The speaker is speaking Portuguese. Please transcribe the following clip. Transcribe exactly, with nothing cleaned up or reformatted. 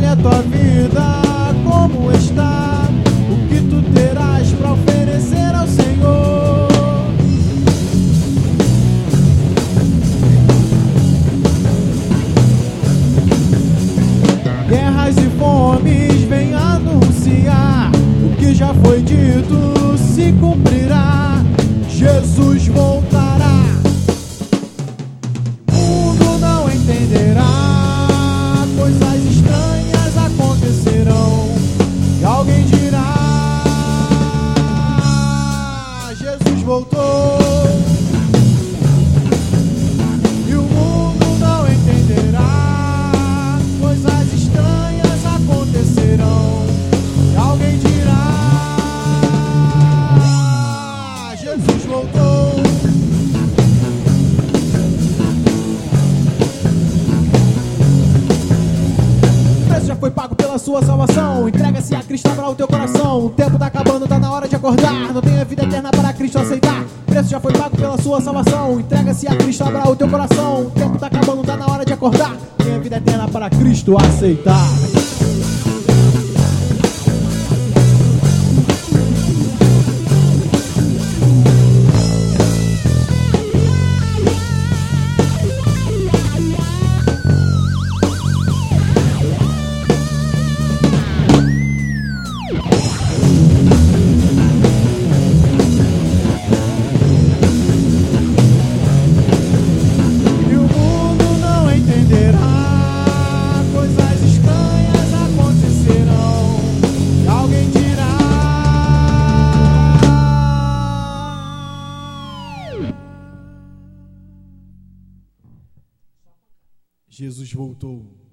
a tua vida como está, o que tu terás para oferecer ao Senhor. Guerras e fomes vêm anunciar, o que já foi dito se cumprirá. Jesus voltará, o mundo não entenderá, coisas estranhas acontecerão, e alguém dirá: Jesus voltou. E o mundo não entenderá, coisas estranhas acontecerão, e alguém dirá: Jesus voltou. O preço já foi pago pela sua salvação. Entrega-se a Cristo, abra o teu coração. O tempo tá acabando, tá na hora de acordar. Não tenha vida eterna para Cristo aceitar. O preço já foi pago pela sua salvação. Entrega-se a Cristo, abra o teu coração. O tempo tá acabando, tá na hora de acordar. Tenha vida eterna para Cristo aceitar. Jesus voltou.